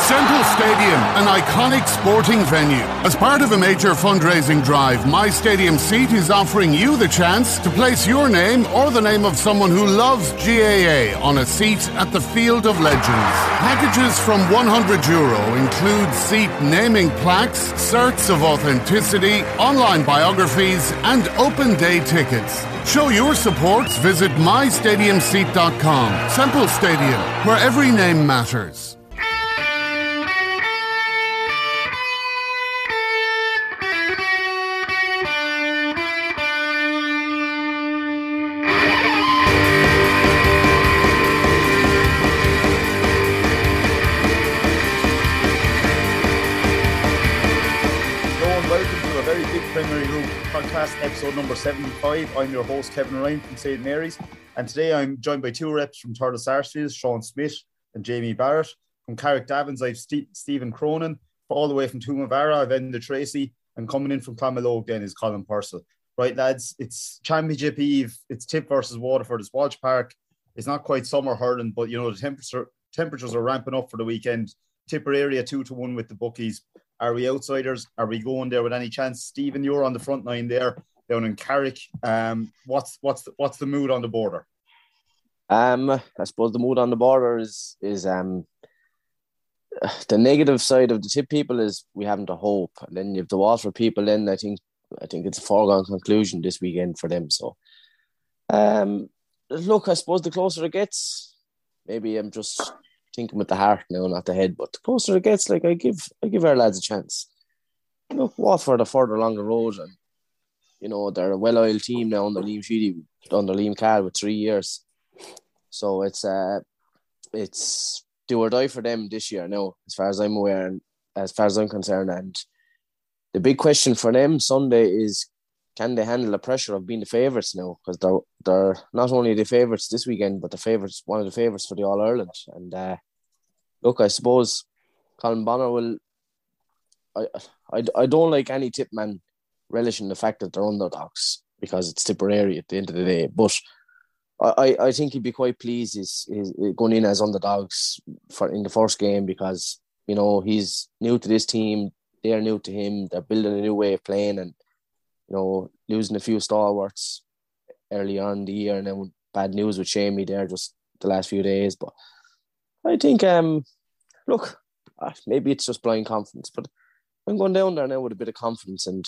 Semple Stadium, an iconic sporting venue. As part of a major fundraising drive, My Stadium Seat is offering you the chance to place your name or the name of someone who loves GAA on a seat at the Field of Legends. Packages from €100 include seat naming plaques, certs of authenticity, online biographies, and open day tickets. Show your support. Visit mystadiumseat.com. Semple Stadium, where every name matters. Premier Group podcast episode number 75. I'm your host Kevin Ryan from St. Mary's, and today I'm joined by two reps from Thurles Sarsfield, Sean Smith and Jamie Barrett. From Carrickdavins I've Stephen Cronin. All the way from Tumavara I've Enda Tracy, and coming in from Clonmalogue then is Colin Purcell. Right lads, it's Championship Eve, it's Tip versus Waterford, it's Walsh Park. It's not quite summer hurling, but you know the temperatures are ramping up for the weekend. Tipperary 2-1 with the bookies. Are we outsiders? Are we going there with any chance? Stephen, you're on the front line there down in Carrick. What's the mood on the border? I suppose the mood on the border is the negative side of the Tip people is we haven't a hope, and then you have the Waterford people. Then I think it's a foregone conclusion this weekend for them. So, look, I suppose the closer it gets, maybe I'm just thinking with the heart now, not the head. But the closer it gets, like I give our lads a chance. Look, Watford are further along the road, and you know they're a well-oiled team now under Liam Sheedy, under Liam Cahill with 3 years. So it's do or die for them this year now, as far as I'm aware and as far as I'm concerned. And the big question for them Sunday is, can they handle the pressure of being the favourites now? Because they're not only the favourites this weekend, but one of the favourites for the All-Ireland. And look, I suppose Colin Bonner will... I don't like any Tip man relishing the fact that they're underdogs because it's Tipperary at the end of the day. But I think he'd be quite pleased he's going in as underdogs in the first game because, you know, he's new to this team. They're new to him. They're building a new way of playing, and you know, losing a few stalwarts early on in the year, and then bad news with Shamey there just the last few days. But I think, look, maybe it's just blind confidence, but I'm going down there now with a bit of confidence and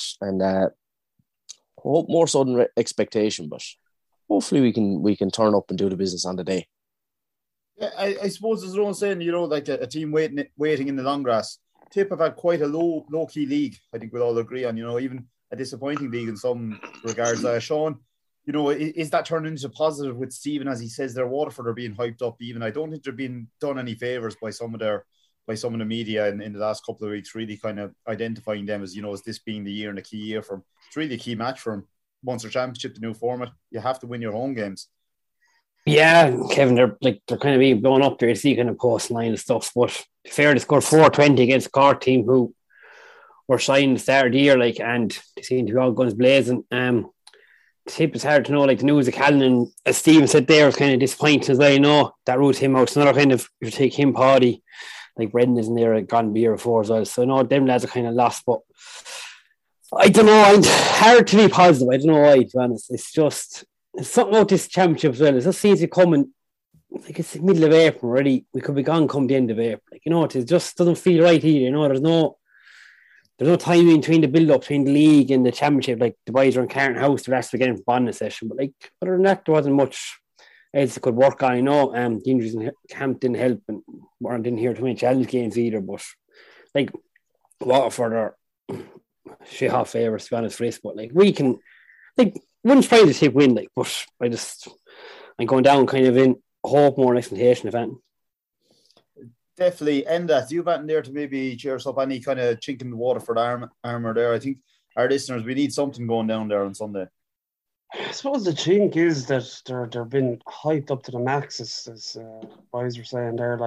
hope more so than expectation. But hopefully we can turn up and do the business on the day. Yeah, I suppose there's no one saying, you know, like a team waiting in the long grass. Tip have had quite a low key league. I think we'll all agree on. You know, even a disappointing league in some regards. Sean, you know, is that turning into positive with Stephen, as he says their Waterford are being hyped up even? I don't think they're being done any favours by some of the media in the last couple of weeks, really kind of identifying them as, you know, as this being the year and a key year for them. It's really a key match for them. Munster Championship, the new format, you have to win your home games. Yeah, Kevin, they're kind of being blown up there. You see kind of coastline and stuff, but fair, they scored 4-20 against the Cork team who were signed at the start of the year, and they seem to be all guns blazing. Tip is hard to know, the news of Callan, as Stephen said there, was kind of disappointing as well. You know, that ruled him out. It's another kind of, if you take him, Paddy, Brendan isn't there, gone the year before as well. So, no, them lads are kind of lost, but I don't know. It's hard to be positive. I don't know why, to be honest. It's something about this championship as well. It just seems to come in, it's the middle of April already. We could be gone come the end of April. You know, it just doesn't feel right either. You know, there's no time in between the build-up between the league and the championship. The boys are in Carton House, the rest of the game bonding session. But other than that, there wasn't much else they could work on. You know, the injuries in camp didn't help, and we didn't hear too many challenge games either. But Waterford are shit half favourites, to be honest, for this. But we can wouldn't try to Tip win. But I'm going down kind of in hope more than expectation, if anything. Definitely. Enda, do you batten there to maybe cheer us up any kind of chink in the Waterford armour there? I think our listeners, we need something going down there on Sunday. I suppose the chink is that they're been hyped up to the max, as boys were saying there.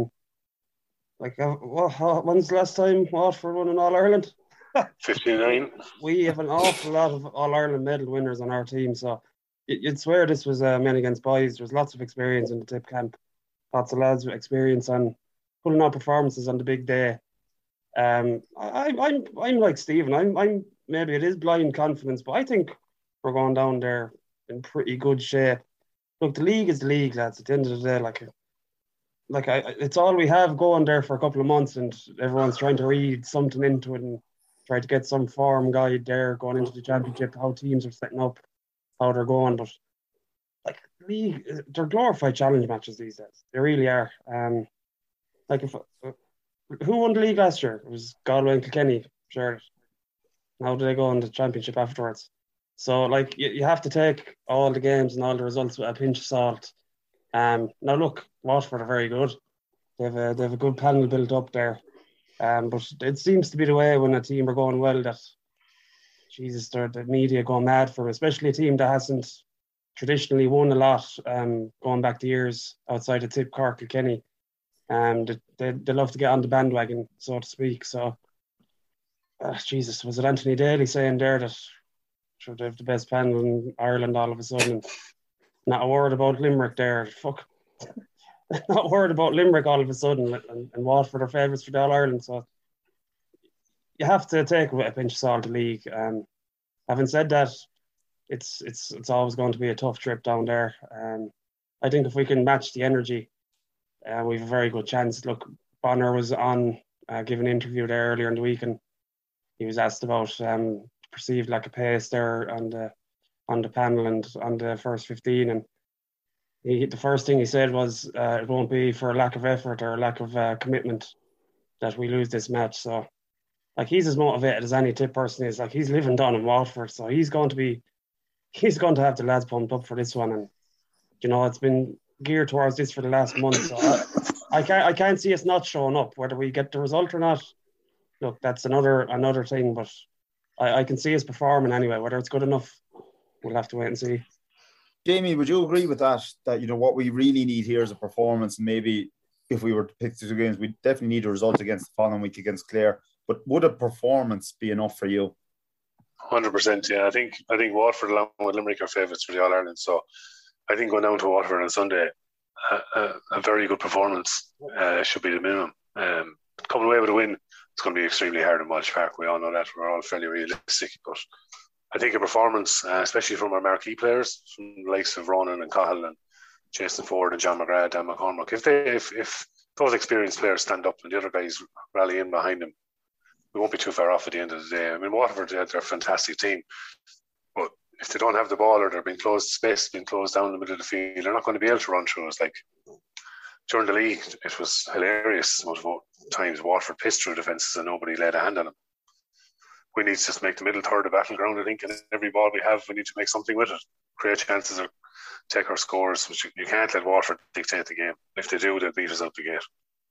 When's the last time Waterford won an All-Ireland? 59. We have an awful lot of All-Ireland medal winners on our team, so you'd swear this was men against boys. There's lots of experience in the Tip camp. Lots of lads with experience on pulling out performances on the big day. I'm like Stephen. I'm maybe it is blind confidence, but I think we're going down there in pretty good shape. Look, the league is the league, lads. At the end of the day, it's all we have going there for a couple of months, and everyone's trying to read something into it and try to get some form guide there going into the championship, how teams are setting up, how they're going. But like the league, they're glorified challenge matches these days. They really are. Who won the league last year? It was Galway and Kilkenny. Sure. How do they go in the championship afterwards? So, like, you have to take all the games and all the results with a pinch of salt. Now, look, Waterford are very good. They have a good panel built up there. But it seems to be the way when a team are going well that, Jesus, the media going mad for them, especially a team that hasn't traditionally won a lot going back to years outside of Tip, Cork, Kilkenny. They love to get on the bandwagon, so to speak. So, Jesus, was it Anthony Daly saying there that they have the best panel in Ireland all of a sudden? Not a word about Limerick there. Fuck. Not a word about Limerick all of a sudden. And Waterford are favourites for the All-Ireland. So you have to take a pinch of salt the league. Having said that, it's always going to be a tough trip down there. I think if we can match the energy, we have a very good chance. Look, Bonner was on giving an interview there earlier in the week, and he was asked about perceived lack of pace there on the panel and on the first 15, and the first thing he said was it won't be for a lack of effort or a lack of commitment that we lose this match. So, like, he's as motivated as any Tip person is. Like, he's living down in Waterford, so he's going to have the lads pumped up for this one. And it's been geared towards this for the last month. So I can't see us not showing up, whether we get the result or not. Look, that's another thing, but I can see us performing anyway. Whether it's good enough, we'll have to wait and see. Jamie, would you agree with that? That what we really need here is a performance. Maybe if we were to pick the two games, we definitely need a result against the following week against Clare. But would a performance be enough for you? 100%. Yeah, I think Waterford along with Limerick are favourites for the All Ireland. So I think going down to Waterford on Sunday, a very good performance should be the minimum. Coming away with a win, it's going to be extremely hard in Walsh Park. We all know that. We're all fairly realistic, but I think a performance, especially from our marquee players, from the likes of Ronan and Cahill and Jason Ford and John McGrath, Dan McCormack, if those experienced players stand up and the other guys rally in behind them, we won't be too far off at the end of the day. I mean, Waterford, they're a fantastic team, but if they don't have the ball or they're being closed, space being closed down in the middle of the field, they're not going to be able to run through us. Like during the league, it was hilarious. Most times Waterford pissed through defences and nobody laid a hand on them. We need to just make the middle third a battleground, I think, and every ball we have, we need to make something with it. Create chances or take our scores, which you can't let Waterford dictate the game. If they do, they'll beat us out the gate.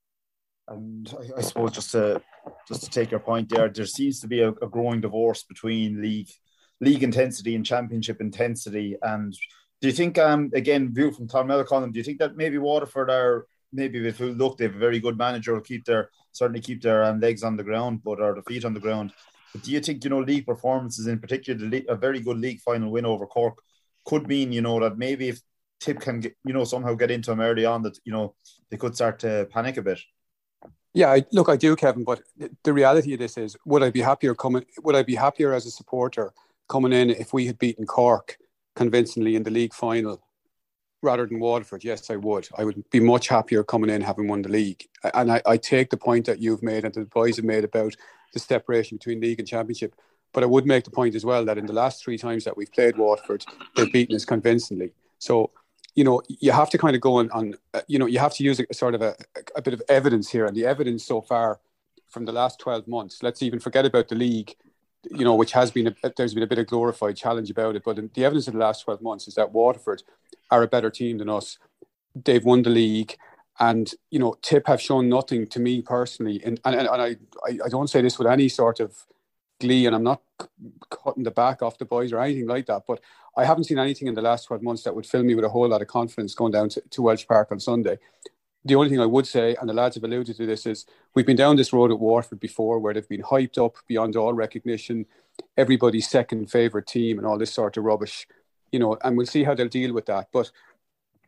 And I suppose just to take your point there seems to be a growing divorce between league intensity and championship intensity. And do you think, again, view from Tom Mellicott, do you think that maybe Waterford are, maybe if you look, they have a very good manager, will certainly keep their legs on the ground, or their feet on the ground. But do you think, league performances, in particular, a very good league final win over Cork, could mean, that maybe if Tip can get, somehow get into them early on, that, they could start to panic a bit? Yeah, I do, Kevin. But the reality of this is, would I be happier as a supporter coming in if we had beaten Cork convincingly in the league final rather than Waterford? Yes, I would. I would be much happier coming in having won the league. And I take the point that you've made and the boys have made about the separation between league and championship. But I would make the point as well that in the last 3 times that we've played Waterford, they've beaten us convincingly. So, you have to kind of go on you have to use a sort of a bit of evidence here. And the evidence so far from the last 12 months, let's even forget about the league, which has been, there's been a bit of glorified challenge about it. But the evidence of the last 12 months is that Waterford are a better team than us. They've won the league. And, Tip have shown nothing to me personally. And I don't say this with any sort of glee, and I'm not cutting the back off the boys or anything like that, but I haven't seen anything in the last 12 months that would fill me with a whole lot of confidence going down to Walsh Park on Sunday. The only thing I would say, and the lads have alluded to this, is we've been down this road at Waterford before where they've been hyped up beyond all recognition, everybody's second favourite team and all this sort of rubbish, and we'll see how they'll deal with that. But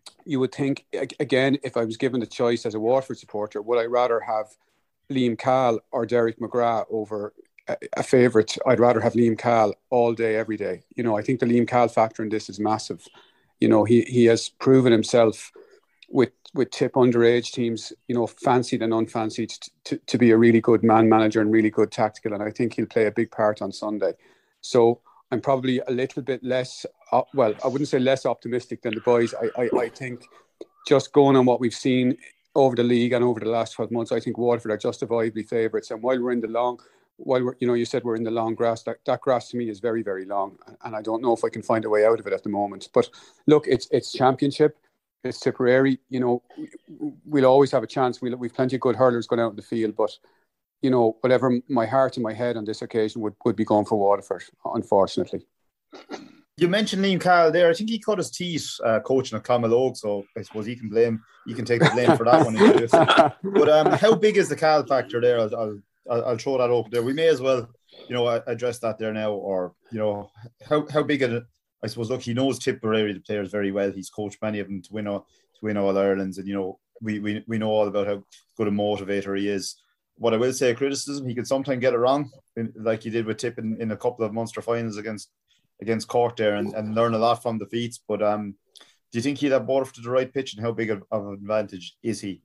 you would think, again, if I was given the choice as a Waterford supporter, would I rather have Liam Cahill or Derek McGrath over a favourite? I'd rather have Liam Cahill all day, every day. You know, I think the Liam Cahill factor in this is massive. You know, he has proven himself with Tip underage teams, you know, fancied and unfancied, to be a really good man manager and really good tactical. And I think he'll play a big part on Sunday. So I'm probably a little bit less, well, I wouldn't say less optimistic than the boys. I think just going on what we've seen over the league and over the last 12 months, I think Waterford are justifiably favourites. And while we're, you know, you said we're in the long grass, that grass to me is very, very long. And I don't know if I can find a way out of it at the moment. But look, it's championship. It's Tipperary. You know, we'll always have a chance. We've plenty of good hurlers going out in the field. But, you know, whatever my heart and my head on this occasion would be going for Waterford, unfortunately. You mentioned Liam Cahill there. I think he cut his teeth coaching at Clonmel, so I suppose he can take the blame for that one. But how big is the Cahill factor there? I'll throw that open there. We may as well, you know, address that there now, or, you know, how big it. I suppose, look, he knows Tipperary, the players, very well. He's coached many of them to win all Ireland's, and, you know, we know all about how good a motivator he is. What I will say, criticism, he could sometimes get it wrong, like he did with Tip in a couple of Munster finals against Cork there, and learn a lot from defeats. But do you think he'd have Waterford to the right pitch, and how big of an advantage is he?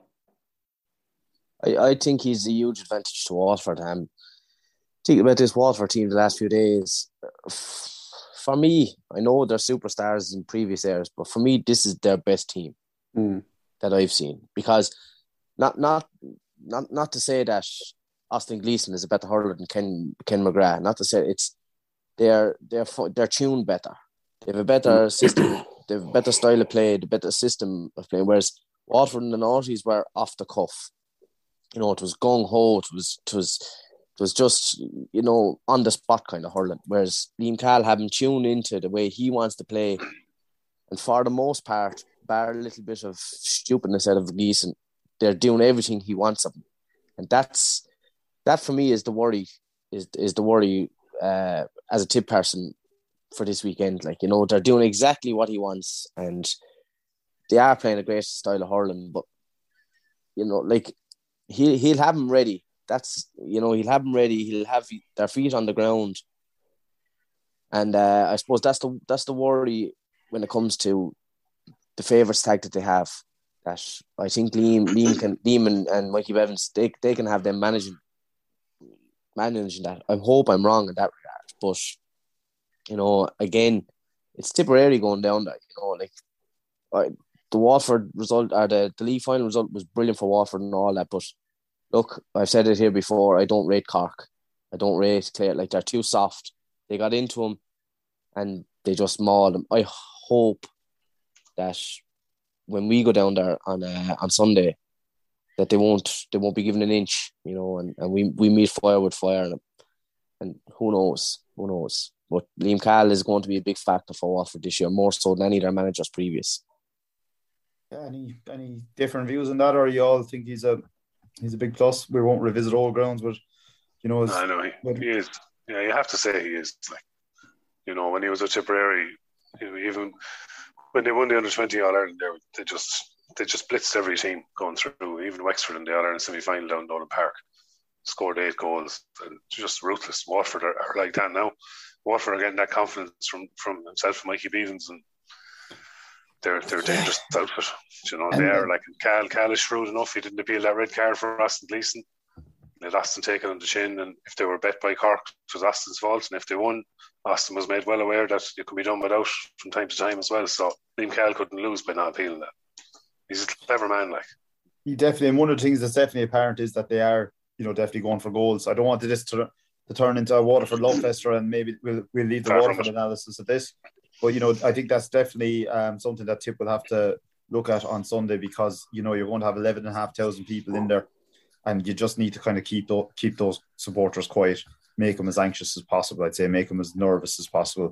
I think he's a huge advantage to Waterford. Think about this Waterford team the last few days. For me, I know they're superstars in previous eras, but for me, this is their best team that I've seen. Because not to say that Austin Gleeson is a better hurler than Ken McGrath. Not to say they're tuned better. They have a better system. They have a better style of play, the better system of playing. Whereas Waterford in the noughties were off the cuff. You know, it was gung ho. It was just, you know, on the spot kind of hurling. Whereas Liam Cahill had him tuned into the way he wants to play, and for the most part, bar a little bit of stupidness out of Gleeson, they're doing everything he wants of them, and that for me is the worry. Is the worry as a Tip person for this weekend. Like, you know, they're doing exactly what he wants, and they are playing a great style of hurling. But, you know, like, he'll have them ready. That's, you know, he'll have them ready. He'll have their feet on the ground, and I suppose that's the worry when it comes to the favourites tag that they have. That I think Liam and Mikey Bevins, they can have them managing that. I hope I'm wrong in that regard, but, you know, again, it's Tipperary going down there. You know, like, the Waterford result, or the league final result, was brilliant for Waterford and all that. But look, I've said it here before. I don't rate Cork. I don't rate Clare. Like, they're too soft. They got into them and they just mauled them. I hope that when we go down there on Sunday, that they won't be given an inch, you know, and we meet fire with fire, and who knows. But Liam Cahill is going to be a big factor for Waterford this year, more so than any of their managers previous. Yeah, any different views on that, or you all think he's a big plus? We won't revisit old grounds, but, you know, I know he is. Yeah, you have to say he is. Like, you know, when he was at Tipperary, you know, even when they won the under-20 All-Ireland there, they just blitzed every team going through. Even Wexford in the All-Ireland semi-final down Nolan Park scored 8 goals, and just ruthless. Waterford are like that now. Waterford are getting that confidence from himself, Mikey Bevins, and they're a dangerous outfit. You know, they are. Like, Cal is shrewd enough. He didn't appeal that red card for Austin Gleeson. They had Austin taken on the chin, and if they were bet by Cork, it was Austin's fault. And if they won, Austin was made well aware that it could be done without from time to time as well. So Liam Cahill couldn't lose by not appealing that. He's a clever man, like. He definitely, and one of the things that's definitely apparent is that they are, you know, definitely going for goals. I don't want this to turn into a Waterford love fester, and maybe we'll leave the Waterford analysis of this. But, you know, I think that's definitely something that Tip will have to look at on Sunday, because, you know, you're going to have 11,500 people in there, and you just need to kind of keep those supporters quiet, make them as anxious as possible. I'd say make them as nervous as possible.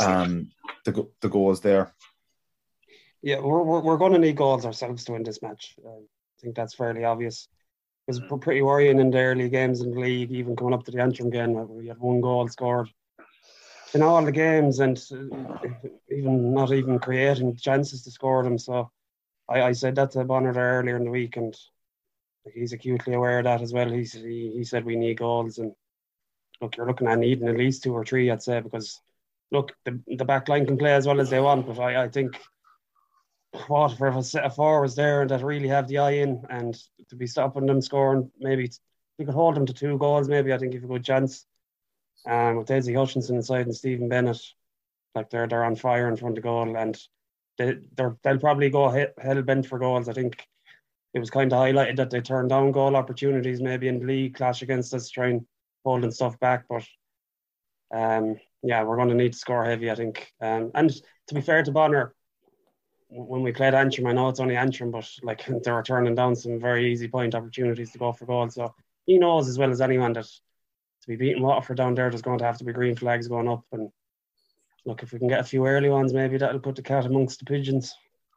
The goals there. Yeah, we're going to need goals ourselves to win this match. I think that's fairly obvious. It was pretty worrying in the early games in the league, even coming up to the Antrim game, where we had 1 goal scored in all the games and even not even creating chances to score them. So I said that to Bonner there earlier in the week, and he's acutely aware of that as well. He said we need goals, and look, you're looking at needing at least 2 or 3, I'd say, because look, the back line can play as well as they want, but I think Waterford have a set of forwards there that really have the eye in, and to be stopping them scoring, maybe we could hold them to 2 goals, maybe I think if a good chance. With Daisy Hutchinson inside and Stephen Bennett, like they're on fire in front of goal, and they'll probably go hell bent for goals. I think it was kind of highlighted that they turned down goal opportunities maybe in the league clash against us, trying holding stuff back, but we're going to need to score heavy, I think. And to be fair to Bonner, when we played Antrim, I know it's only Antrim, but like they were turning down some very easy point opportunities to go for goal. So he knows as well as anyone that to be beating Waterford down there, there's going to have to be green flags going up. And look, if we can get a few early ones, maybe that'll put the cat amongst the pigeons.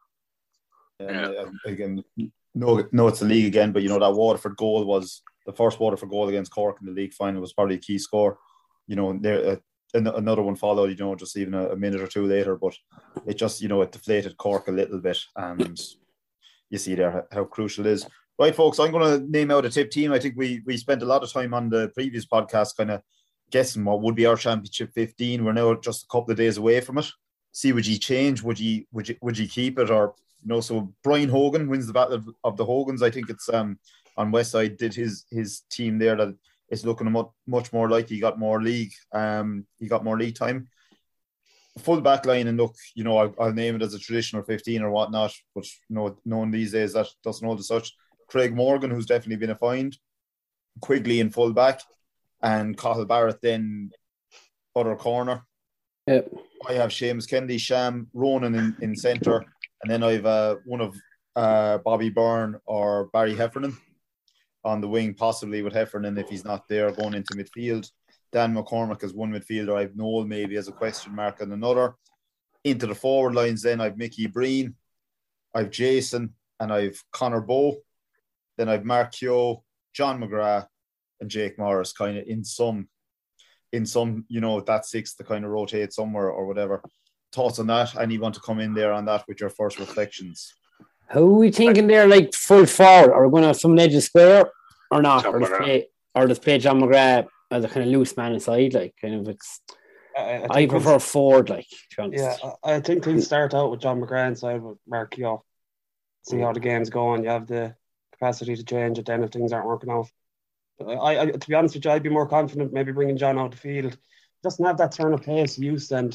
Again, no, it's the league again, but that Waterford goal was the first Waterford goal against Cork in the league final, was probably a key score. There another one followed, just even a minute or 2 later, but it just, it deflated Cork a little bit, and you see there how crucial it is. Right, folks, I'm going to name out a tip team. I think we spent a lot of time on the previous podcast kind of guessing what would be our Championship 15. We're now just a couple of days away from it. See, would you change? Would you keep it? Or, so Brian Hogan wins the Battle of the Hogans. I think it's on Westside did his team there that is looking much more like he got more league. He got more league time. Full back line, and look, I'll name it as a traditional 15 or whatnot, but knowing these days that doesn't hold as such. Craig Morgan, who's definitely been a find. Quigley in full back, and Cathal Barrett then other corner. Yep. I have Seamus Kennedy, Sham, Ronan in centre, and then I've one of Bobby Byrne or Barry Heffernan on the wing, possibly with Heffernan if he's not there going into midfield. Dan McCormick as one midfielder. I've Noel maybe as a question mark and another. Into the forward lines then I've Mickey Breen, I've Jason, and I've Conor Bowe. Then I've Mark Keogh, John McGrath, and Jake Morris kind of in some, that 6 to kind of rotate somewhere or whatever. Thoughts on that? Anyone to come in there on that with your first reflections? How are we thinking there, like full forward? Are we going to have some edges square or not? Or just play John McGrath as a kind of loose man inside, like kind of it's. I prefer forward, like to be honest. Yeah, I think things start out with John McGrath inside with Mark Keogh. See how the game's going. You have the capacity to change it then if things aren't working out. I to be honest with you, I'd be more confident maybe bringing John out the field. He doesn't have that turn of pace he used, and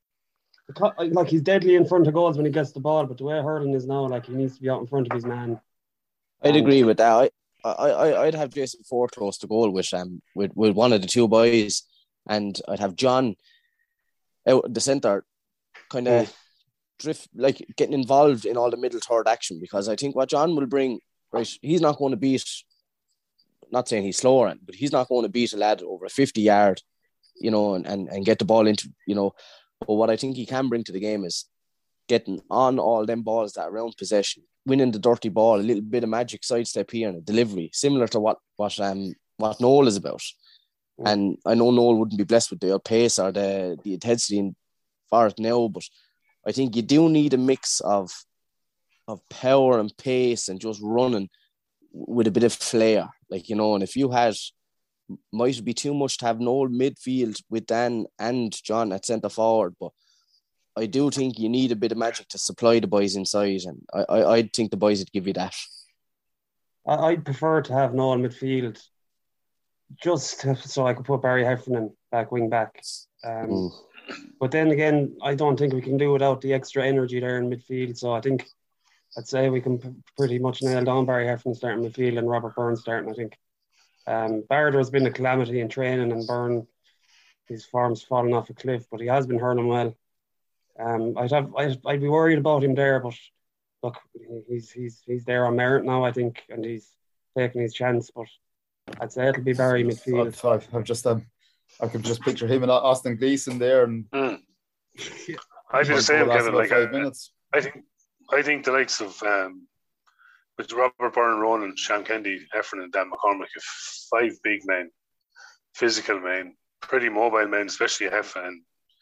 like he's deadly in front of goals when he gets the ball, but the way hurling is now, like he needs to be out in front of his man. I'd agree with that. I'd have Jason Ford close to goal with one of the 2 boys, and I'd have John out the centre, kind of drift, like getting involved in all the middle third action, because I think what John will bring, right, he's not going to beat, not saying he's slower, but he's not going to beat a lad over a 50-yard, and get the ball into, but what I think he can bring to the game is getting on all them balls that are around possession, winning the dirty ball, a little bit of magic sidestep here and a delivery, similar to what Noel is about. And I know Noel wouldn't be blessed with the pace or the intensity for it now, but I think you do need a mix of power and pace and just running with a bit of flair, and if you had, might be too much to have Noel midfield with Dan and John at centre forward, but I do think you need a bit of magic to supply the boys inside, and I think the boys would give you that. I'd prefer to have Noel midfield just so I could put Barry Heffernan back wing back. But then again, I don't think we can do without the extra energy there in midfield, so I think I'd say we can pretty much nail down Barry Heffernan starting midfield and Robert Byrne starting, I think. Barrett has been a calamity in training, and Byrne, his form's fallen off a cliff, but he has been hurling well. I'd be worried about him there, but look, he's there on merit now, I think, and he's taking his chance. But I'd say it'll be Barry midfield. I've just I could just picture him and Austin Gleeson there, and I'd be the same, Kevin. Like 5 minutes. I think the likes of with Robert Byrne, Ronan, Sean Kennedy, Heffernan, and Dan McCormick, 5 big men, physical men, pretty mobile men, especially Heffernan.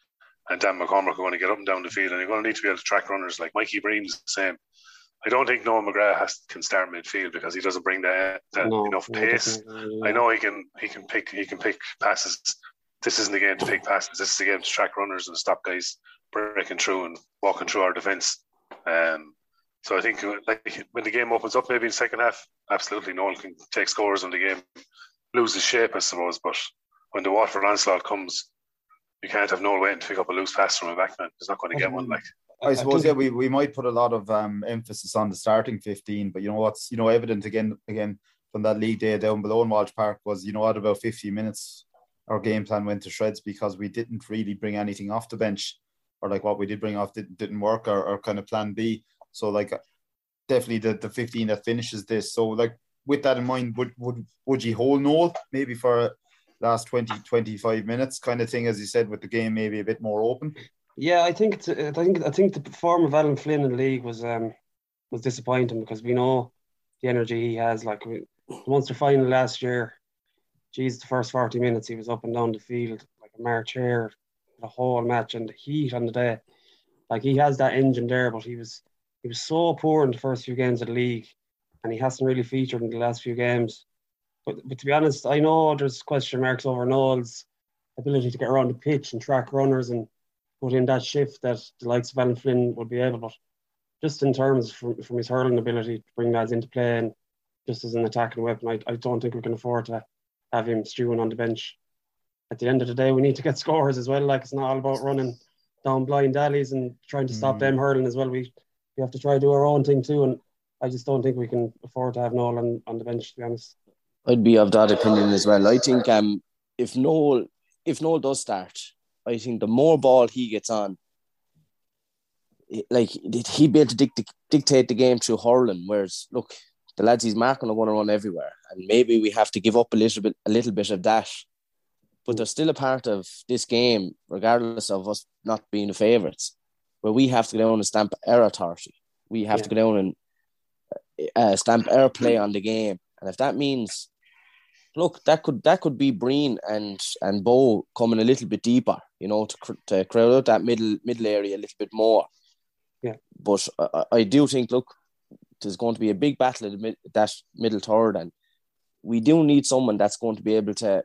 and Dan McCormack are going to get up and down the field, and you're going to need to be able to track runners. Like Mikey Breen is the same. I don't think Noel McGrath can start midfield because he doesn't bring that enough pace. I know he can pick passes. This isn't the game to pick passes. This is the game to track runners and stop guys breaking through and walking through our defence. So I think like when the game opens up, maybe in the second half, absolutely Noel can take scores when the game loses shape, I suppose. But when the Waterford onslaught comes, you can't have Noel waiting to pick up a loose pass from a backman. He's not going to get one. Like I suppose, we might put a lot of emphasis on the starting 15, but what's evident again from that league day down below in Walsh Park was at about 50 minutes our game plan went to shreds because we didn't really bring anything off the bench, or like what we did bring off didn't work, or kind of plan B. So like definitely the 15 that finishes this. So like with that in mind, would you hold Noel maybe for last 20-25 minutes kind of thing, as you said, with the game maybe a bit more open? Yeah, I think the form of Alan Flynn in the league was disappointing because we know the energy he has. Like the Munster final last year, the first 40 minutes he was up and down the field like a March hare the whole match, and the heat on the day. Like he has that engine there, but he was so poor in the first few games of the league, and he hasn't really featured in the last few games. But to be honest, I know there's question marks over Noel's ability to get around the pitch and track runners and put in that shift that the likes of Alan Flynn would be able. But just in terms from his hurling ability to bring lads into play and just as an attacking weapon, I don't think we can afford to have him stewing on the bench. At the end of the day, we need to get scores as well. Like it's not all about running down blind alleys and trying to stop them hurling as well. We have to try to do our own thing too, and I just don't think we can afford to have Noel on the bench, to be honest. I'd be of that opinion as well. I think if Noel does start, I think the more ball he gets on, like he'd be able to dictate the game through hurling. Whereas, look, the lads he's marking are going to run everywhere, and maybe we have to give up a little bit of that. But they're still a part of this game, regardless of us not being the favourites, where we have to go down and stamp our authority. We have to go down and stamp our play on the game. And if that means, look, that could be Breen and Bo coming a little bit deeper, to crowd out that middle area a little bit more. Yeah. But I do think, look, there's going to be a big battle at that middle third, and we do need someone that's going to be able to.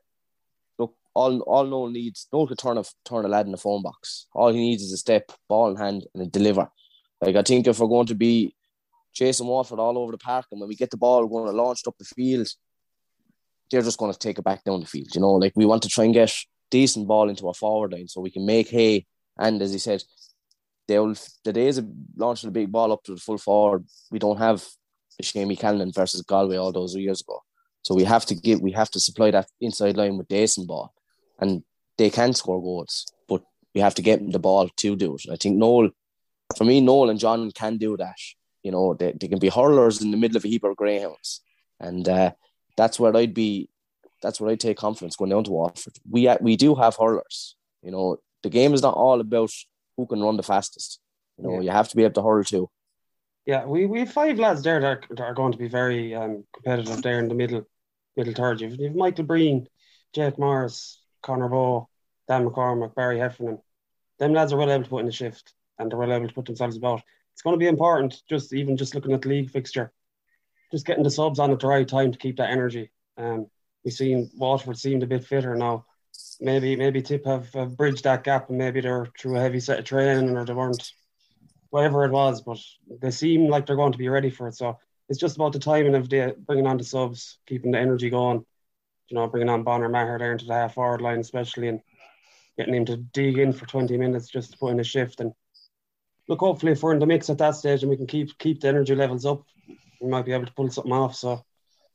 All Noel needs, Noel could turn a lad in the phone box. All he needs is a step, ball in hand, and a deliver. Like I think if we're going to be chasing Waterford all over the park, and when we get the ball, we're going to launch it up the field, they're just going to take it back down the field. Like we want to try and get decent ball into our forward line so we can make hay. And as he said, the days of launching a big ball up to the full forward, we don't have the Shamey Callan versus Galway all those years ago. So we have to supply that inside line with decent ball. And they can score goals, but we have to get them the ball to do it. I think Noel and John can do that. They can be hurlers in the middle of a heap of greyhounds, and that's where I'd take confidence going down to Waterford. We do have hurlers. The game is not all about who can run the fastest. You have to be able to hurl too. Yeah, we have 5 lads there that are going to be very competitive there in the middle third. You've Michael Breen, Jake Morris, Conor Bowe, Dan McCormack, Barry Heffernan. Them lads are well able to put in the shift, and they're well able to put themselves about. It's going to be important, just looking at the league fixture, just getting the subs on at the right time to keep that energy. We've seen Waterford seemed a bit fitter now. Maybe Tip have bridged that gap, and maybe they're through a heavy set of training, or they weren't, whatever it was, but they seem like they're going to be ready for it. So it's just about the timing of bringing on the subs, keeping the energy going. Bringing on Bonner Maher there into the half-forward line especially, and getting him to dig in for 20 minutes just to put in a shift. And look, hopefully if we're in the mix at that stage and we can keep the energy levels up, we might be able to pull something off. So,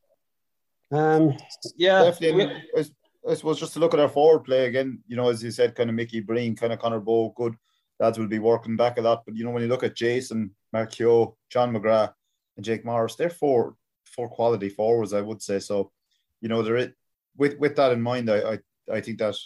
definitely. I suppose just to look at our forward play again, as you said, kind of Mickey Breen, kind of Conor Bowe, good lads will be working back a lot. But, when you look at Jason, Mark Keogh, John McGrath and Jake Morris, they're four quality forwards, I would say. So, they're with that in mind, I think that,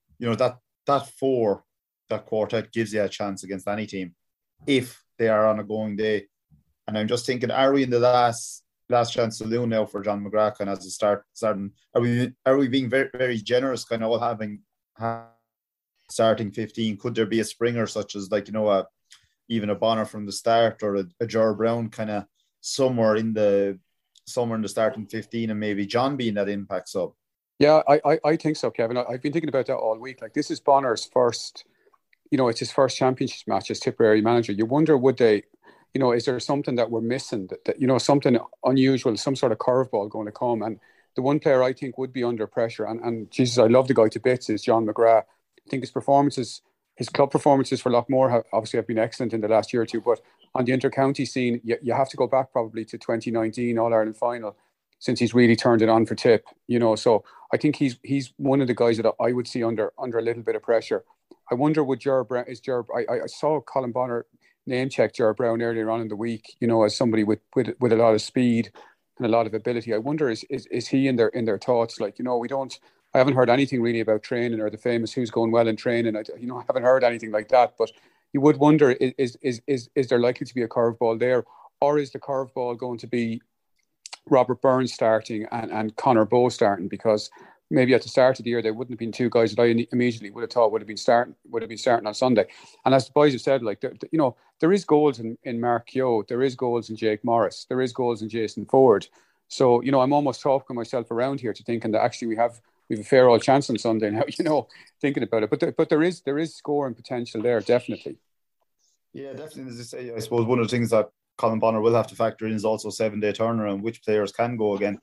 that quartet gives you a chance against any team if they are on a going day. And I'm just thinking, are we in the last chance saloon now for John McGrath and as a starting? Are we being very, very generous, kind of all having starting 15? Could there be a springer such as even a Bonner from the start, or a Ger Brown kind of somewhere in the starting 15, and maybe John being that impact sub? Yeah, I think so, Kevin. I've been thinking about that all week. Like, this is Bonner's first, it's his first championship match as Tipperary manager. You wonder, would they, is there something that we're missing, that something unusual, some sort of curveball going to come? And the one player I think would be under pressure, and Jesus, I love the guy to bits, is John McGrath. I think his club performances for Lockmore have been excellent in the last year or two, but on the inter-county scene, you have to go back probably to 2019 All-Ireland final since he's really turned it on for Tip. So I think he's one of the guys that I would see under a little bit of pressure. I wonder, would Ger Brown, I saw Colin Bonner name check Ger Brown earlier on in the week, as somebody with a lot of speed and a lot of ability. I wonder, is he in their thoughts? I haven't heard anything really about training or the famous who's going well in training. I haven't heard anything like that, but you would wonder, is there likely to be a curveball there, or is the curveball going to be Robert Burns starting and Conor Bowe starting? Because maybe at the start of the year there wouldn't have been two guys that I immediately would have thought would have been starting on Sunday. And as the boys have said, there is goals in Mark Keogh, there is goals in Jake Morris, there is goals in Jason Ford. So I'm almost talking myself around here to thinking that actually we have a fair old chance on Sunday now. Thinking about it, but there is scoring potential there, definitely. Yeah, definitely. As you say, I suppose one of the things that Colin Bonner will have to factor in is also 7-day turnaround, which players can go again.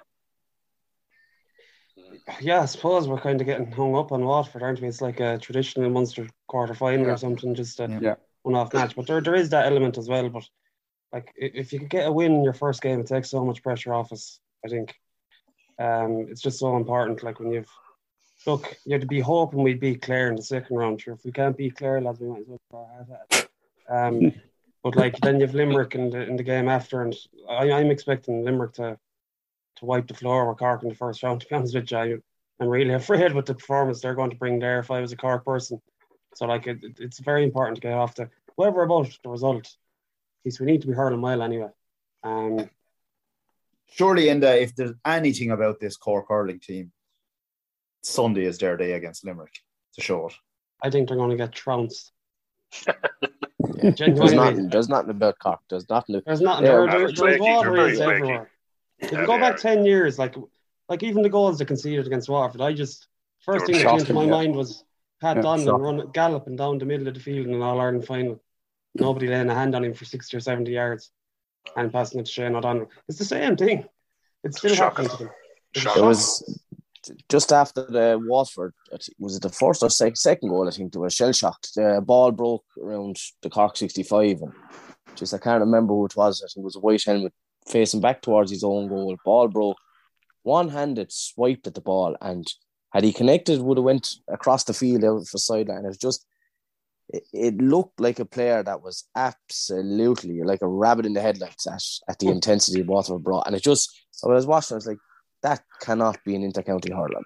Yeah, I suppose we're kind of getting hung up on Watford, aren't we? It's like a traditional Munster quarter-final or something, just a one-off match. But there is that element as well. But if you could get a win in your first game, it takes so much pressure off us, I think. It's just so important. Like, when you have to be hoping we'd beat Clare in the second round. Sure, if we can't beat Clare, lads, we might as well throw our hat at it. But then you have Limerick in the game after, and I'm expecting Limerick to wipe the floor with Cork in the first round. To be honest with you, I'm really afraid with the performance they're going to bring there if I was a Cork person. So it's very important to get off to whoever about the result. At least we need to be hurling well anyway. Surely, if there's anything about this Cork hurling team, Sunday is their day against Limerick to show it. I think they're going to get trounced. There's nothing about Cork. There's nothing. There's water everywhere. If you go back 10 years, like even the goals they conceded against Waterford, first thing that came to my mind was Pat Donlan galloping down the middle of the field in an All-Ireland final. Nobody laying a hand on him for 60 or 70 yards and passing it to Shane O'Donnell. It's the same thing. It's still happening to them. It was just after the Watford, was it the first or second goal? I think they were shell-shocked. The ball broke around the Cork 65, and I can't remember who it was. I think it was a white helmet facing back towards his own goal. Ball broke, one-handed swiped at the ball, and had he connected, would have went across the field out for sideline. It looked like a player that was absolutely like a rabbit in the headlights at the intensity Watford brought. And when I was watching, I was like, that cannot be an inter-county hurler.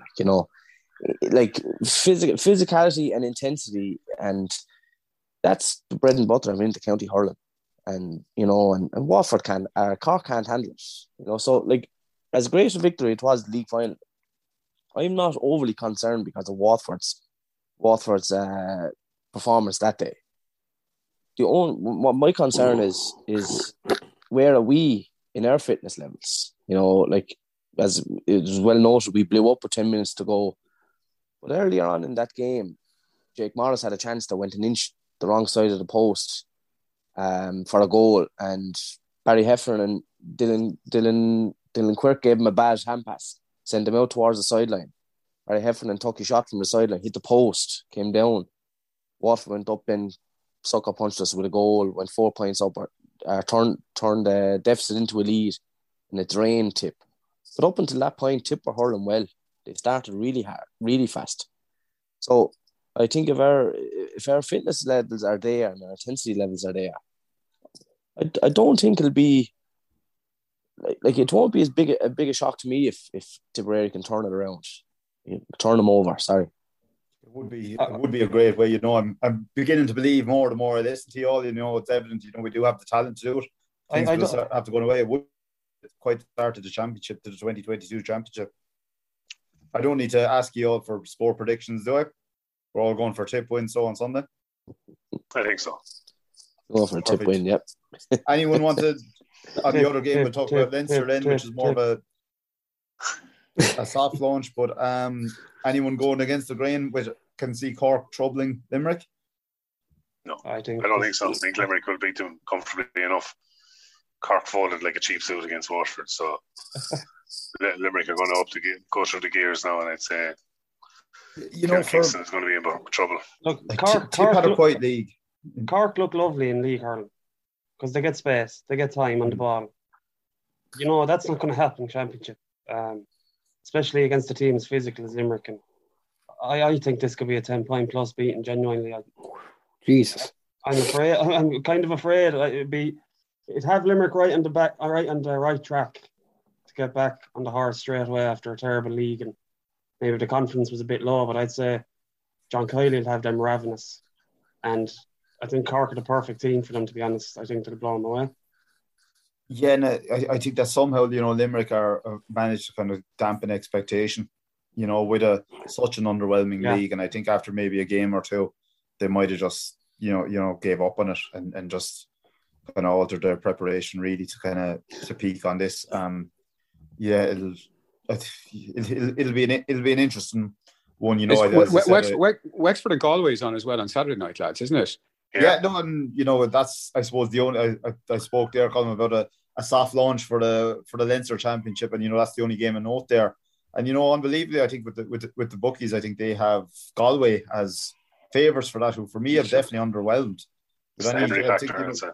Physicality and intensity, and that's the bread and butter of inter-county hurling. And Watford Cork can't handle it. So as great a victory it was, the league final, I'm not overly concerned because of Watford's performance that day. What my concern is where are we in our fitness levels? As it was well noted, we blew up with 10 minutes to go. But earlier on in that game, Jake Morris had a chance that went an inch the wrong side of the post for a goal, and Barry Heffernan and Dylan Quirk gave him a bad hand pass, sent him out towards the sideline. Barry Heffernan took a shot from the sideline, hit the post, came down. Watford went up and sucker punched us with a goal, went 4 points up, turned the deficit into a lead in a drain Tip. But up until that point, Tip were hurling well. They started really hard, really fast. So I think if our fitness levels are there and our intensity levels are there, I don't think it'll be it won't be as big a shock to me if Tipperary can turn it around, turn them over. Sorry. It would be a great way. I'm beginning to believe more the more I listen to you all. It's evident. We do have the talent to do it. Things will have to go away. It would quite start at the championship, to the 2022 championship. I don't need to ask you all for score predictions, do I? We're all going for a tip win, so on Sunday. I think so. Go for a tip win, yep. Anyone wanted on the other game? We'll talk about Leinster then, which is more of a soft launch. But anyone going against the grain, which can see Cork troubling Limerick? No, I don't think so. I think Limerick will beat them comfortably enough. Cork folded like a cheap suit against Waterford, so Limerick are going to go through the gears now, and I'd say Kingston is going to be in trouble. Look, Cork had a quiet league. Cork look lovely in league hurling because they get space, they get time on the ball. That's not going to happen in Championship, especially against a team as physical as Limerick. And I think this could be a 10-point plus beating. Genuinely, Jesus, I'm kind of afraid it'd have Limerick right on the right track to get back on the horse straight away after a terrible league, and maybe the confidence was a bit low. But I'd say John Kiley will have them ravenous, and I think Cork are the perfect team for them, to be honest. I think they'll blow them away. Yeah, and I think that somehow, Limerick are managed to kind of dampen expectation, with such an underwhelming league. And I think after maybe a game or two, they might have just, gave up on it and just kind of altered their preparation really to kind of to peak on this. It'll be an interesting one. Wexford and Galway is on as well on Saturday night, lads, isn't it? Yeah, no, and that's I suppose the only I spoke there, Colin, about a soft launch for the Leinster Championship, and that's the only game of note there. And unbelievably, I think with the bookies, I think they have Galway as favourites for that, who for me have definitely underwhelmed. It's the Henry factor.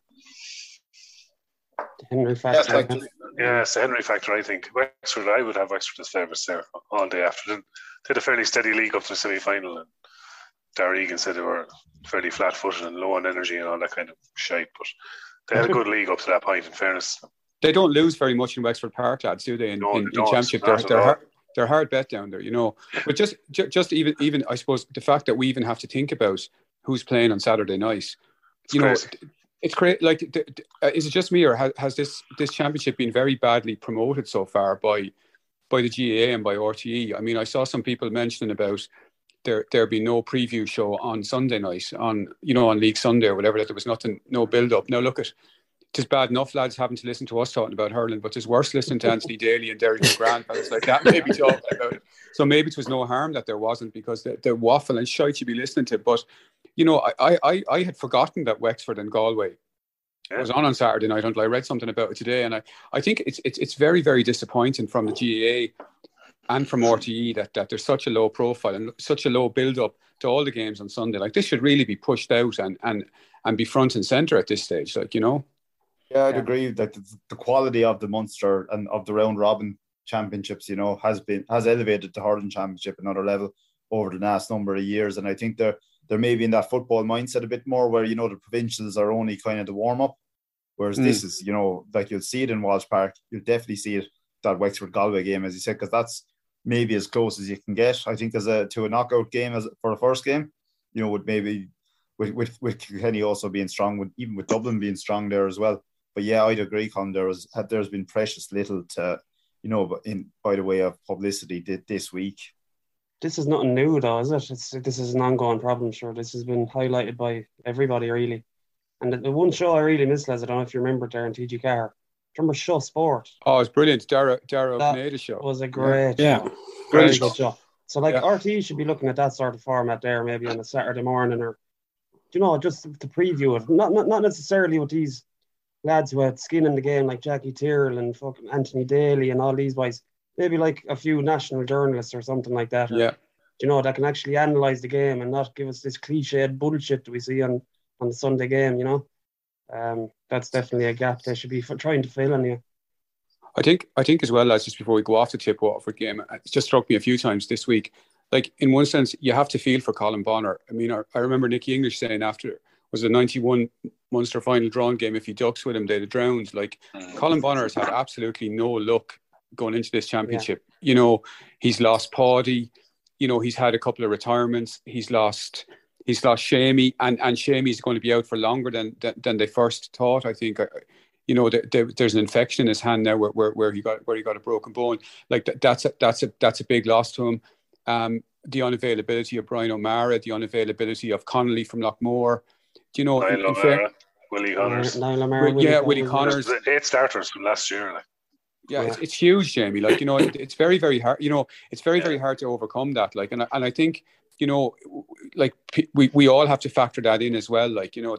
Henry factor. It's the Henry factor. I think Wexford. I would have Wexford as favourites there all day after. They had a fairly steady league up to the semi-final, and Darragh Egan said they were fairly flat-footed and low on energy and all that kind of shite, but they had a good league up to that point, in fairness. They don't lose very much in Wexford Park, lads, do they? In Championship, they're hard bet down there, But just even I suppose the fact that we even have to think about who's playing on Saturday night, it's great. Like, is it just me, or has this championship been very badly promoted so far by the GAA and by RTE? I mean, I saw some people mentioning about there be no preview show on Sunday night on League Sunday or whatever, that there was no build up. Now look, it's bad enough, lads, having to listen to us talking about hurling, but it's worse listening to Anthony Daly and Derek McGrath and like that maybe talking about it. So maybe it was no harm that there wasn't, because the waffle and shite you'd be listening to. But I had forgotten that Wexford and Galway was on Saturday night until I read something about it today, and I think it's very, very disappointing from the GAA and from RTE that there's such a low profile and such a low build-up to all the games on Sunday. Like, this should really be pushed out and be front and centre at this stage, Yeah, I'd agree that the quality of the Munster and of the round robin championships, has elevated the hurling championship another level over the last number of years. And I think they're maybe in that football mindset a bit more, where the provincials are only kind of the warm-up, whereas this is, like, you'll see it in Walsh Park. You'll definitely see it, that Wexford Galway game, as you said, because that's maybe as close as you can get, I think, to a knockout game as for a first game. With maybe with Kilkenny also being strong, even with Dublin being strong there as well. But yeah, I'd agree, Con. There's been precious little to, by the way of publicity this week. This is nothing new, though, is it? This is an ongoing problem. Sure, this has been highlighted by everybody, really. And the one show I really missed, Les, I don't know if you remember, there in TG Carr. Remember Show Sport? Oh, it's brilliant. Darragh O'Connor show. Was a great show. Great show. So, RTE should be looking at that sort of format there, maybe on a Saturday morning, or just to preview it. Not necessarily with these lads who had skin in the game, like Jackie Tyrrell and fucking Anthony Daly and all these boys. Maybe like a few national journalists or something like that. That can actually analyse the game and not give us this cliched bullshit that we see on the Sunday game. That's definitely a gap they should be trying to fill in here. I think as well, lads, just before we go off the Tip Waterford game, it just struck me a few times this week. Like, in one sense, you have to feel for Colin Bonner. I mean, I remember Nicky English saying after was a 91 Munster final drawn game, if he ducks with him, they'd have drowned. Like, Colin Bonner has had absolutely no luck going into this championship. He's lost Paddy. He's had a couple of retirements. He's lost Shamey, and Shamey's going to be out for longer than they first thought, I think. There's an infection in his hand now where he got a broken bone. Like, that's a big loss to him. the unavailability of Brian O'Mara, the unavailability of Connolly from Lockmore. Do you know, Niall O'Mara, Willie Connors. Niall O'Mara, Willie Connors. 8 starters from last year. Like. Yeah, it's huge, Jamie. Like, you know, it's very, very hard. You know, it's very, very hard to overcome that. Like, and I think, you know, like we all have to factor that in as well. Like, you know,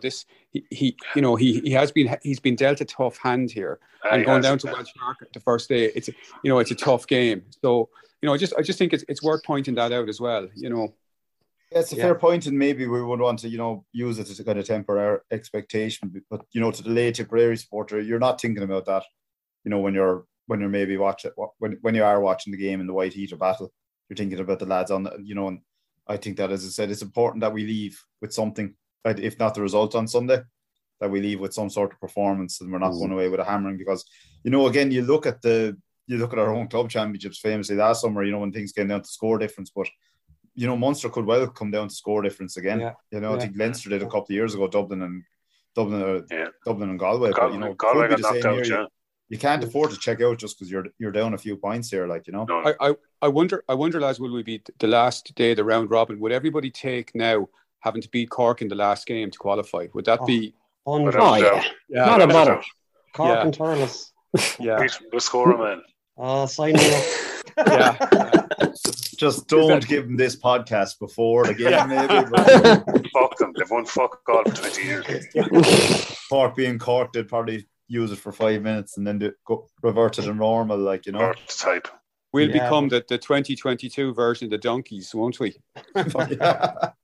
he's been dealt a tough hand here, and going down to Welsh Market the first day, it's a tough game. So, you know, I just think it's worth pointing that out as well. You know, it's a fair point, and maybe we would want to, you know, use it to kind of temper our expectation. But you know, to the lay Tipperary supporter, you're not thinking about that. You know, when you're maybe when you are watching the game in the White Heater battle, you're thinking about the lads on, you know. And I think that, as I said, it's important that we leave with something, if not the result on Sunday, that we leave with some sort of performance, and we're not going away with a hammering. Because, you know, again, you look at our own club championships famously last summer, you know, when things came down to score difference, but, you know, Munster could well come down to score difference again. Yeah. You know, I think Leinster did a couple of years ago, Dublin and Galway. But, you know, Galway got knocked out, yeah. You can't afford to check out just because you're down a few points here, like, you know. I wonder, lads, will we be the last day of the round robin? Would everybody take now having to beat Cork in the last game to qualify? Would that be? Not a bother. Cork and Turles. Yeah, we'll score a man. Sign me up. Just don't give them this podcast before the game, maybe. But fuck them. They've won fuck all for 20 years. Cork being Cork, they'd probably use it for 5 minutes and then revert to the normal, like, you know. Type. We'll become the 2022 version of the Donkeys, won't we? But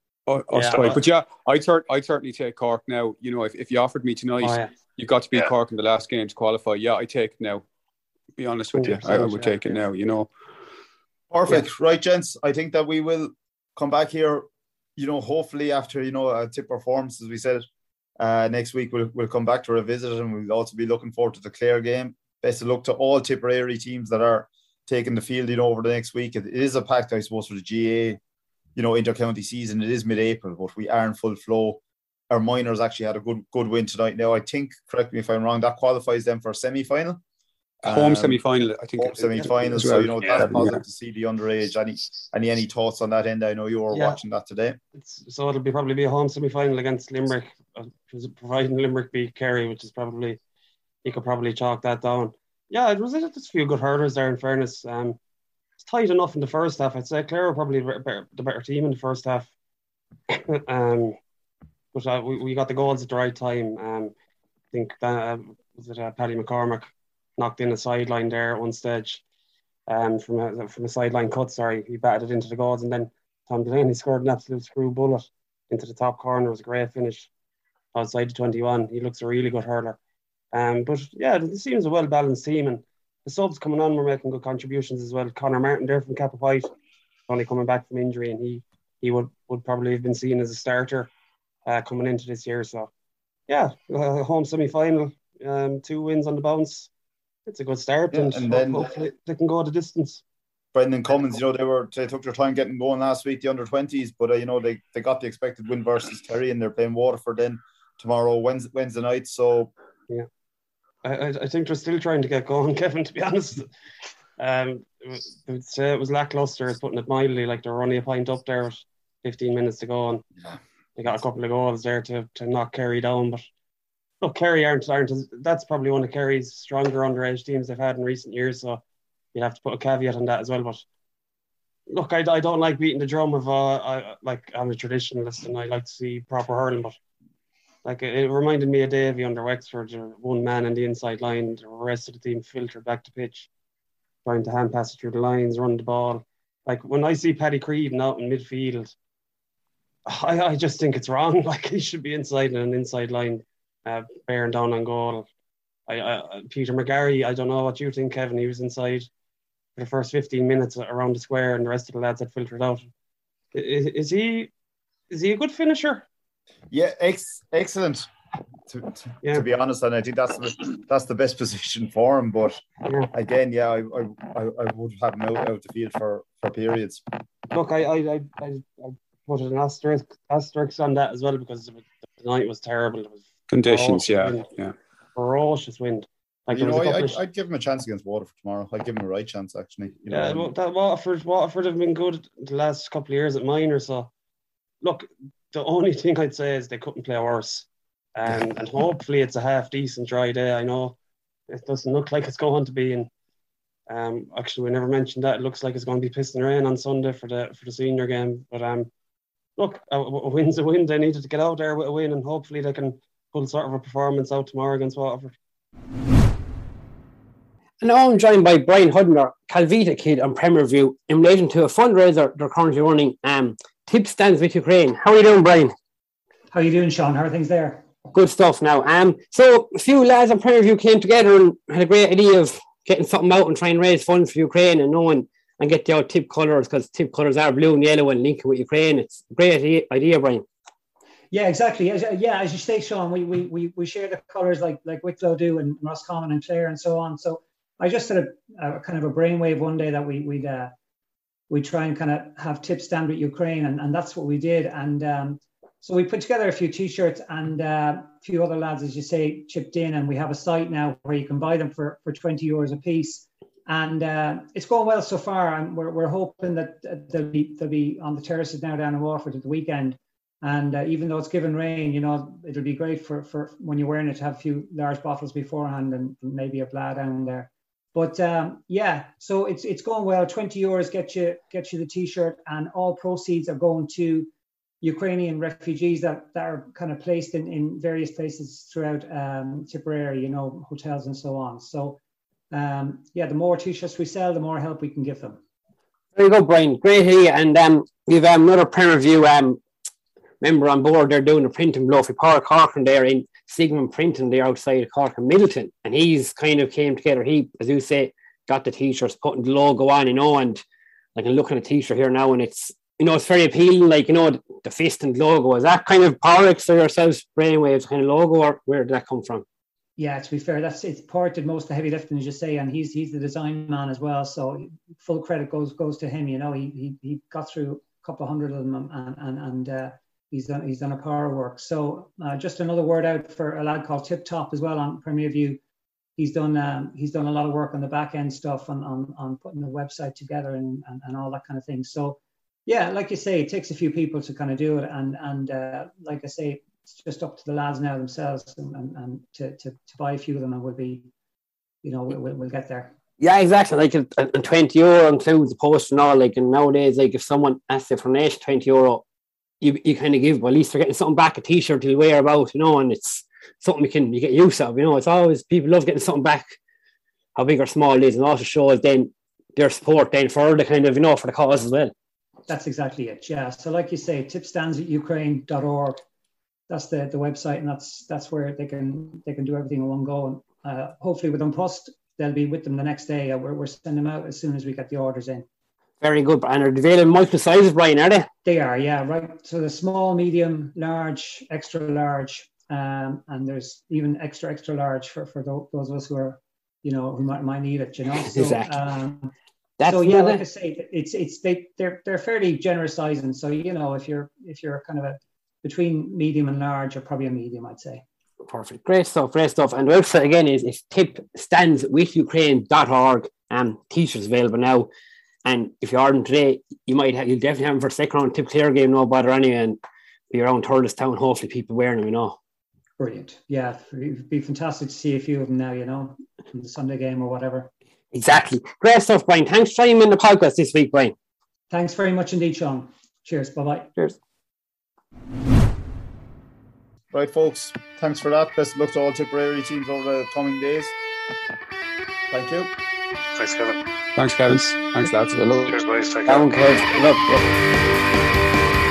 I'd certainly take Cork now. You know, if you offered me tonight, you've got to beat Cork in the last game to qualify. Yeah, I take it now. Be honest with you, I would take it now. You know. Perfect, right, gents. I think that we will come back here. You know, hopefully after, you know, a tip performance, as we said. Next week we'll come back to revisit it, and we'll also be looking forward to the Clare game. Best of luck to all Tipperary teams that are taking the field, you know, over the next week. It is a pact, I suppose, for the GA, you know, inter-county season. It is mid-April, but we are in full flow. Our minors actually had a good win tonight. Now, I think, correct me if I'm wrong, that qualifies them for a semi-final. Home semi-final, I think. Home semi-final. So, you know, that's positive to see the underage. Any thoughts on that end? I know you were watching that today. So it'll probably be a home semi-final against Limerick, providing Limerick beat Kerry, which is probably, you could probably chalk that down. Yeah, it was just a few good hurlers there, in fairness. It's tight enough in the first half. I'd say Clare were probably the better team in the first half. But we got the goals at the right time. I think that was it. Paddy McCormack knocked in a sideline there at one stage, from a sideline cut. Sorry, he batted it into the goals, and then Tom Delaney scored an absolute screw bullet into the top corner. It was a great finish outside the 21. He looks a really good hurler. But yeah, it seems a well balanced team, and the subs coming on were making good contributions as well. Connor Martin there from Kappa White, only coming back from injury, and he would probably have been seen as a starter coming into this year. So yeah, home semi-final, 2 wins on the bounce. It's a good start, and then hopefully they can go the distance. Brendan Cummins, you know, they took their time getting going last week, the under-20s, but you know, they got the expected win versus Kerry, and they're playing Waterford then tomorrow, Wednesday night. So yeah, I think they're still trying to get going, Kevin, to be honest. It was lackluster, putting it mildly. Like, they were only a point up there with 15 minutes to go, and they got a couple of goals there to knock Kerry down. But look, Kerry aren't that's probably one of Kerry's stronger underage teams they've had in recent years, so you'd have to put a caveat on that as well. But look, I don't like beating the drum of I'm a traditionalist and I like to see proper hurling, but like, it reminded me of Davy under Wexford, one man in the inside line, the rest of the team filtered back to pitch, trying to hand pass it through the lines, run the ball. Like, when I see Paddy Creedon out in midfield, I just think it's wrong. Like, he should be inside in an inside line, bearing down on goal. Peter McGarry, I don't know what you think, Kevin. He was inside for the first 15 minutes around the square, and the rest of the lads had filtered out. Is he a good finisher? Yeah, excellent. To be honest, and I think that's the best position for him. But again, I would have him out the field for periods. Look, I put an asterisk on that as well, because the night was terrible. It was conditions, ferocious Like, you know, I'd give him a chance against Waterford tomorrow. I'd give him a right chance, actually. You know, well, that Waterford have been good the last couple of years at minor. So, look, the only thing I'd say is they couldn't play worse. And hopefully it's a half decent dry day. I know it doesn't look like it's going to be. And actually, we never mentioned that. It looks like it's going to be pissing rain on Sunday for the senior game. But look, a win's a win. They needed to get out there with a win, and hopefully they can pull sort of a performance out tomorrow against Waterford. And now I'm joined by Brian Hudner, Calvita kid on Premier View, in relation to a fundraiser they're currently running, Tip Stands with Ukraine. How are you doing, Brian? How are you doing, Sean? How are things there? Good stuff now. So a few lads on Premier View came together and had a great idea of getting something out and try and raise funds for Ukraine and get the old Tip colours, because Tip colours are blue and yellow and linking with Ukraine. It's a great idea, Brian. Yeah, exactly. As you say, Sean, we share the colours like Wicklow do and Roscommon and Clare and so on. So I just had a kind of a brainwave one day that we'd try and kind of have Tip stand with Ukraine, and that's what we did. And so we put together a few T-shirts, and a few other lads, as you say, chipped in, and we have a site now where you can buy them for €20 a piece. And it's going well so far, and we're hoping that they'll be on the terraces now down in Waterford at the weekend. And even though it's given rain, you know, it'll be great for when you're wearing it to have a few large bottles beforehand and maybe a blah down there. But so it's going well. €20 get you the T-shirt, and all proceeds are going to Ukrainian refugees that are kind of placed in various places throughout Tipperary, you know, hotels and so on. So the more T-shirts we sell, the more help we can give them. There you go, Brian. Great idea. And we've another Premier View member on board. They're doing a printing blow for Paul Corcoran there in Sigmund Printing there outside of Cork and Middleton, and he's kind of came together. He, as you say, got the T-shirts, putting the logo on, you know, and like I'm looking at a T-shirt here now, and it's, you know, it's very appealing, like, you know, the fist and logo. Is that kind of Porix or yourselves, Brainwaves kind of logo, or where did that come from? Yeah, to be fair, it's Port did most of the heavy lifting, as you say, and he's the design man as well. So full credit goes to him. You know, he got through a couple of hundred of them, and he's done a power work. So just another word out for a lad called Tip Top as well on Premier View. He's done a lot of work on the back end stuff on putting the website together and all that kind of thing. So yeah, like you say, it takes a few people to kind of do it, and like I say, it's just up to the lads now themselves and to buy a few of them, and we'll be, you know, we'll get there. Yeah, exactly. Like, and €20 includes the post and all. Like, and nowadays, like, if someone asks you for an extra €20, you kind of give, well, at least they're getting something back, a T-shirt to wear about, you know, and it's something you get use of, you know. It's always, people love getting something back, how big or small it is, and also shows then their support then for the kind of, you know, for the cause as well. That's exactly it, yeah. So like you say, tipstandsukraine.org, that's the website, and that's where they can do everything in one go. And hopefully with Unpost, they'll be with them the next day. We're sending them out as soon as we get the orders in. Very good. And are they available in multiple sizes, Brian, are they? They are, yeah, right. So the small, medium, large, extra large, and there's even extra large for those of us who are, you know, who might need it, you know. So, exactly. So yeah, like I say, they're fairly generous sizing. So, you know, if you're kind of between medium and large, or probably a medium, I'd say. Perfect. Great stuff. And the website again is tipstandswithukraine.org. T-shirts available now. And if you order them today, you'll definitely have them for a second round Tip Clare game, no bother anyway, and be around Thurles Town, hopefully people wearing them, you know. Brilliant. Yeah, it'd be fantastic to see a few of them now, you know, from the Sunday game or whatever. Exactly. Great stuff, Brian. Thanks for joining me in the podcast this week, Brian. Thanks very much indeed, Sean. Cheers. Bye-bye. Cheers. Right, folks. Thanks for that. Best of luck to all Tipperary teams over the coming days. Thank you. Thanks, Kevin. Thanks, lads. Cheers, boys. Take care. Good luck.